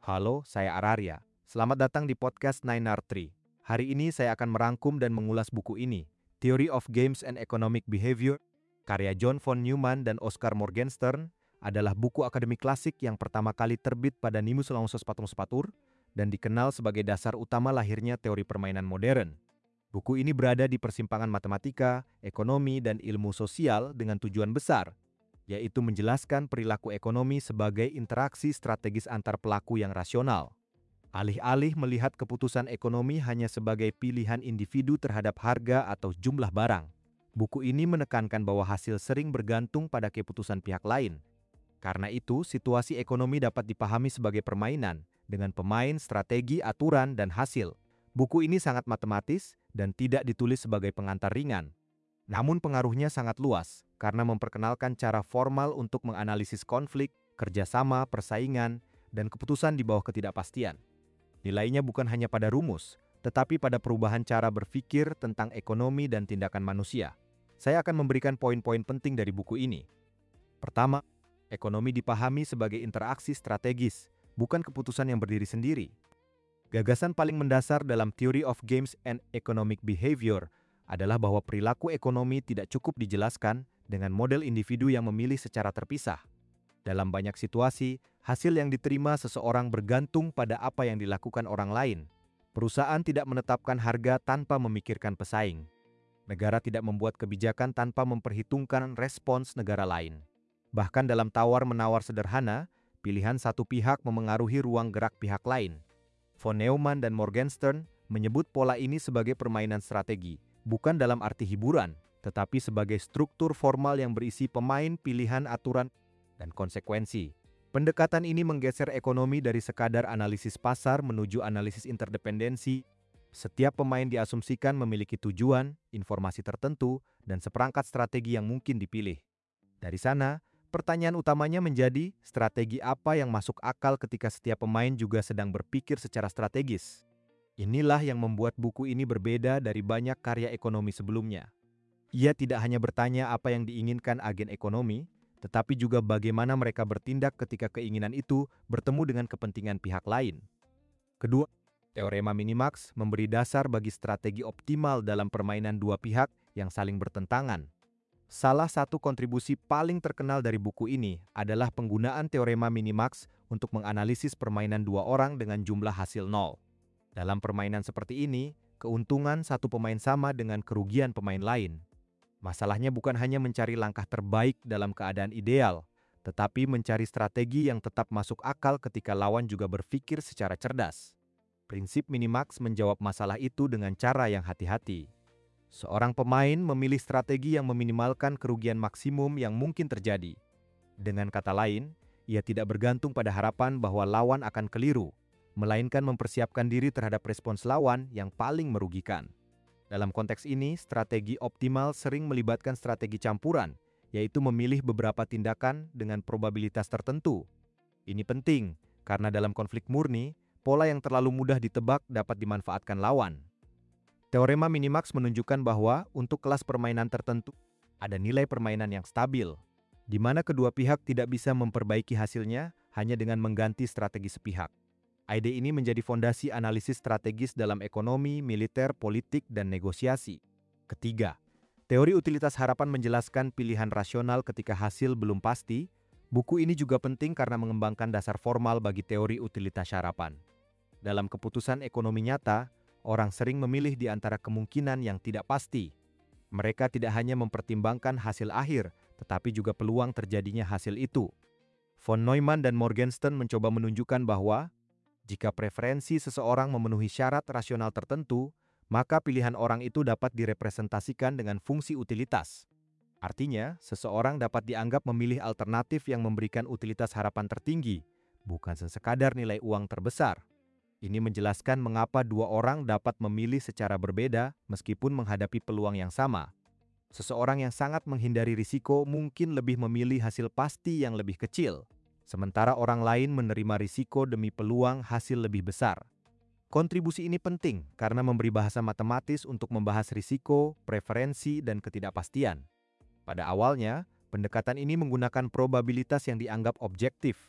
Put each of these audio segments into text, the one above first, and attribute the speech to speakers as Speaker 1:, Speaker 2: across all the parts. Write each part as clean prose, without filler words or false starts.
Speaker 1: Halo, saya Araria. Selamat datang di podcast 9R3. Hari ini saya akan merangkum dan mengulas buku ini, Theory of Games and Economic Behavior, karya John von Neumann dan Oscar Morgenstern, adalah buku akademik klasik yang pertama kali terbit pada Nimus Lausos Patung Sepatur dan dikenal sebagai dasar utama lahirnya teori permainan modern. Buku ini berada di persimpangan matematika, ekonomi, dan ilmu sosial dengan tujuan besar, yaitu menjelaskan perilaku ekonomi sebagai interaksi strategis antar pelaku yang rasional. Alih-alih melihat keputusan ekonomi hanya sebagai pilihan individu terhadap harga atau jumlah barang, buku ini menekankan bahwa hasil sering bergantung pada keputusan pihak lain. Karena itu, situasi ekonomi dapat dipahami sebagai permainan dengan pemain, strategi, aturan, dan hasil. Buku ini sangat matematis dan tidak ditulis sebagai pengantar ringan. Namun pengaruhnya sangat luas karena memperkenalkan cara formal untuk menganalisis konflik, kerjasama, persaingan, dan keputusan di bawah ketidakpastian. Nilainya bukan hanya pada rumus, tetapi pada perubahan cara berpikir tentang ekonomi dan tindakan manusia. Saya akan memberikan poin-poin penting dari buku ini. Pertama, ekonomi dipahami sebagai interaksi strategis, bukan keputusan yang berdiri sendiri. Gagasan paling mendasar dalam Theory of Games and Economic Behavior adalah bahwa perilaku ekonomi tidak cukup dijelaskan dengan model individu yang memilih secara terpisah. Dalam banyak situasi, hasil yang diterima seseorang bergantung pada apa yang dilakukan orang lain. Perusahaan tidak menetapkan harga tanpa memikirkan pesaing. Negara tidak membuat kebijakan tanpa memperhitungkan respons negara lain. Bahkan dalam tawar-menawar sederhana, pilihan satu pihak memengaruhi ruang gerak pihak lain. Von Neumann dan Morgenstern menyebut pola ini sebagai permainan strategi, bukan dalam arti hiburan, tetapi sebagai struktur formal yang berisi pemain, pilihan, aturan, dan konsekuensi. Pendekatan ini menggeser ekonomi dari sekadar analisis pasar menuju analisis interdependensi. Setiap pemain diasumsikan memiliki tujuan, informasi tertentu, dan seperangkat strategi yang mungkin dipilih. Dari sana, pertanyaan utamanya menjadi strategi apa yang masuk akal ketika setiap pemain juga sedang berpikir secara strategis. Inilah yang membuat buku ini berbeda dari banyak karya ekonomi sebelumnya. Ia tidak hanya bertanya apa yang diinginkan agen ekonomi, tetapi juga bagaimana mereka bertindak ketika keinginan itu bertemu dengan kepentingan pihak lain. Kedua, teorema Minimax memberi dasar bagi strategi optimal dalam permainan dua pihak yang saling bertentangan. Salah satu kontribusi paling terkenal dari buku ini adalah penggunaan teorema Minimax untuk menganalisis permainan dua orang dengan jumlah hasil nol. Dalam permainan seperti ini, keuntungan satu pemain sama dengan kerugian pemain lain. Masalahnya bukan hanya mencari langkah terbaik dalam keadaan ideal, tetapi mencari strategi yang tetap masuk akal ketika lawan juga berpikir secara cerdas. Prinsip Minimax menjawab masalah itu dengan cara yang hati-hati. Seorang pemain memilih strategi yang meminimalkan kerugian maksimum yang mungkin terjadi. Dengan kata lain, ia tidak bergantung pada harapan bahwa lawan akan keliru, melainkan mempersiapkan diri terhadap respons lawan yang paling merugikan. Dalam konteks ini, strategi optimal sering melibatkan strategi campuran, yaitu memilih beberapa tindakan dengan probabilitas tertentu. Ini penting, karena dalam konflik murni, pola yang terlalu mudah ditebak dapat dimanfaatkan lawan. Teorema Minimax menunjukkan bahwa untuk kelas permainan tertentu, ada nilai permainan yang stabil, di mana kedua pihak tidak bisa memperbaiki hasilnya hanya dengan mengganti strategi sepihak. Ide ini menjadi fondasi analisis strategis dalam ekonomi, militer, politik, dan negosiasi. Ketiga, teori utilitas harapan menjelaskan pilihan rasional ketika hasil belum pasti. Buku ini juga penting karena mengembangkan dasar formal bagi teori utilitas harapan. Dalam keputusan ekonomi nyata, orang sering memilih di antara kemungkinan yang tidak pasti. Mereka tidak hanya mempertimbangkan hasil akhir, tetapi juga peluang terjadinya hasil itu. Von Neumann dan Morgenstern mencoba menunjukkan bahwa jika preferensi seseorang memenuhi syarat rasional tertentu, maka pilihan orang itu dapat direpresentasikan dengan fungsi utilitas. Artinya, seseorang dapat dianggap memilih alternatif yang memberikan utilitas harapan tertinggi, bukan sekadar nilai uang terbesar. Ini menjelaskan mengapa dua orang dapat memilih secara berbeda meskipun menghadapi peluang yang sama. Seseorang yang sangat menghindari risiko mungkin lebih memilih hasil pasti yang lebih kecil, sementara orang lain menerima risiko demi peluang hasil lebih besar. Kontribusi ini penting karena memberi bahasa matematis untuk membahas risiko, preferensi, dan ketidakpastian. Pada awalnya, pendekatan ini menggunakan probabilitas yang dianggap objektif.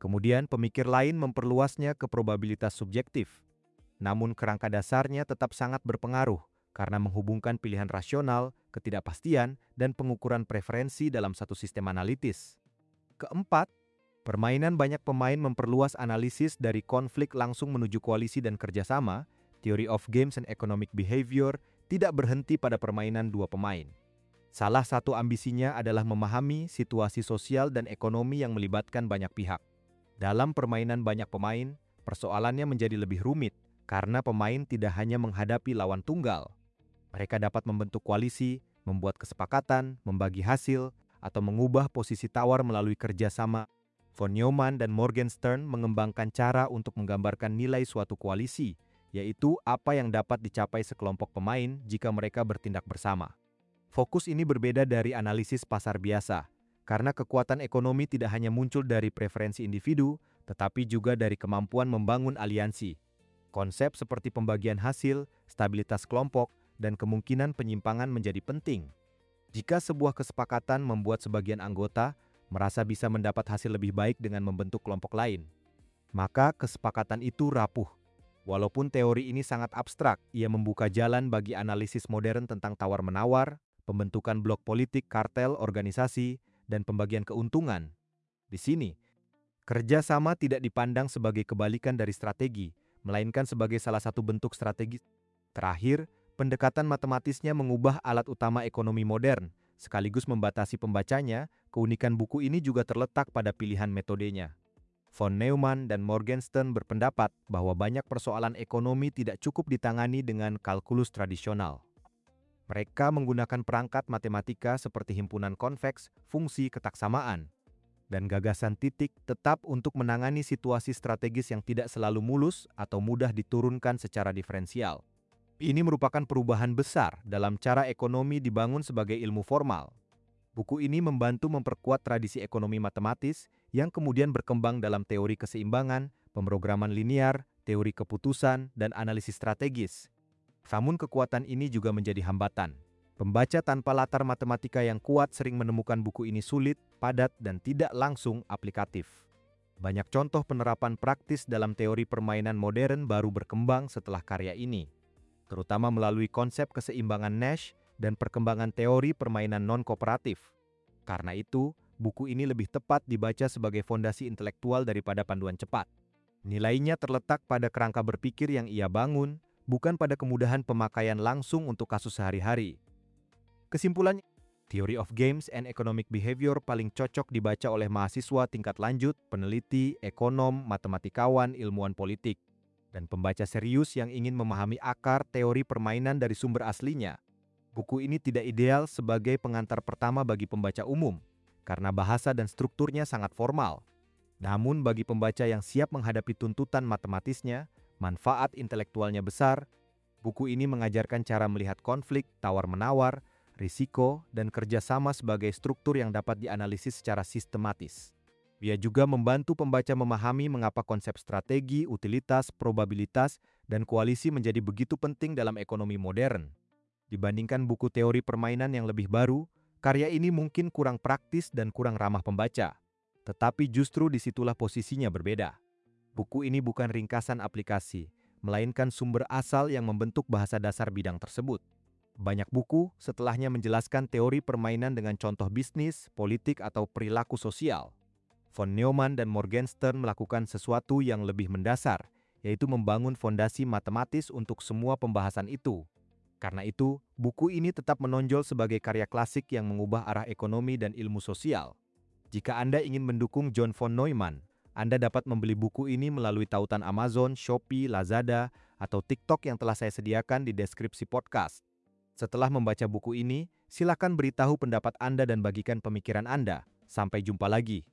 Speaker 1: Kemudian pemikir lain memperluasnya ke probabilitas subjektif. Namun kerangka dasarnya tetap sangat berpengaruh karena menghubungkan pilihan rasional, ketidakpastian, dan pengukuran preferensi dalam satu sistem analitis. Keempat, permainan banyak pemain memperluas analisis dari konflik langsung menuju koalisi dan kerjasama. Theory of Games and Economic Behavior tidak berhenti pada permainan dua pemain. Salah satu ambisinya adalah memahami situasi sosial dan ekonomi yang melibatkan banyak pihak. Dalam permainan banyak pemain, persoalannya menjadi lebih rumit karena pemain tidak hanya menghadapi lawan tunggal. Mereka dapat membentuk koalisi, membuat kesepakatan, membagi hasil, atau mengubah posisi tawar melalui kerjasama. Von Neumann dan Morgenstern mengembangkan cara untuk menggambarkan nilai suatu koalisi, yaitu apa yang dapat dicapai sekelompok pemain jika mereka bertindak bersama. Fokus ini berbeda dari analisis pasar biasa, karena kekuatan ekonomi tidak hanya muncul dari preferensi individu, tetapi juga dari kemampuan membangun aliansi. Konsep seperti pembagian hasil, stabilitas kelompok, dan kemungkinan penyimpangan menjadi penting. Jika sebuah kesepakatan membuat sebagian anggota merasa bisa mendapat hasil lebih baik dengan membentuk kelompok lain, maka kesepakatan itu rapuh. Walaupun teori ini sangat abstrak, ia membuka jalan bagi analisis modern tentang tawar-menawar, pembentukan blok politik, kartel, organisasi, dan pembagian keuntungan. Di sini, kerjasama tidak dipandang sebagai kebalikan dari strategi, melainkan sebagai salah satu bentuk strategi. Terakhir, pendekatan matematisnya mengubah alat utama ekonomi modern, sekaligus membatasi pembacanya. Keunikan buku ini juga terletak pada pilihan metodenya. Von Neumann dan Morgenstern berpendapat bahwa banyak persoalan ekonomi tidak cukup ditangani dengan kalkulus tradisional. Mereka menggunakan perangkat matematika seperti himpunan konveks, fungsi ketaksamaan, dan gagasan titik tetap untuk menangani situasi strategis yang tidak selalu mulus atau mudah diturunkan secara diferensial. Ini merupakan perubahan besar dalam cara ekonomi dibangun sebagai ilmu formal. Buku ini membantu memperkuat tradisi ekonomi matematis yang kemudian berkembang dalam teori keseimbangan, pemrograman linear, teori keputusan, dan analisis strategis. Namun kekuatan ini juga menjadi hambatan. Pembaca tanpa latar matematika yang kuat sering menemukan buku ini sulit, padat, dan tidak langsung aplikatif. Banyak contoh penerapan praktis dalam teori permainan modern baru berkembang setelah karya ini, terutama melalui konsep keseimbangan Nash dan perkembangan teori permainan non-kooperatif. Karena itu, buku ini lebih tepat dibaca sebagai fondasi intelektual daripada panduan cepat. Nilainya terletak pada kerangka berpikir yang ia bangun, bukan pada kemudahan pemakaian langsung untuk kasus sehari-hari. Kesimpulannya, Theory of Games and Economic Behavior paling cocok dibaca oleh mahasiswa tingkat lanjut, peneliti, ekonom, matematikawan, ilmuwan politik, dan pembaca serius yang ingin memahami akar teori permainan dari sumber aslinya. Buku ini tidak ideal sebagai pengantar pertama bagi pembaca umum, karena bahasa dan strukturnya sangat formal. Namun bagi pembaca yang siap menghadapi tuntutan matematisnya, manfaat intelektualnya besar. Buku ini mengajarkan cara melihat konflik, tawar-menawar, risiko, dan kerjasama sebagai struktur yang dapat dianalisis secara sistematis. Ia juga membantu pembaca memahami mengapa konsep strategi, utilitas, probabilitas, dan koalisi menjadi begitu penting dalam ekonomi modern. Dibandingkan buku teori permainan yang lebih baru, karya ini mungkin kurang praktis dan kurang ramah pembaca. Tetapi justru disitulah posisinya berbeda. Buku ini bukan ringkasan aplikasi, melainkan sumber asal yang membentuk bahasa dasar bidang tersebut. Banyak buku setelahnya menjelaskan teori permainan dengan contoh bisnis, politik, atau perilaku sosial. Von Neumann dan Morgenstern melakukan sesuatu yang lebih mendasar, yaitu membangun fondasi matematis untuk semua pembahasan itu. Karena itu, buku ini tetap menonjol sebagai karya klasik yang mengubah arah ekonomi dan ilmu sosial. Jika Anda ingin mendukung John von Neumann, Anda dapat membeli buku ini melalui tautan Amazon, Shopee, Lazada, atau TikTok yang telah saya sediakan di deskripsi podcast. Setelah membaca buku ini, silakan beritahu pendapat Anda dan bagikan pemikiran Anda. Sampai jumpa lagi.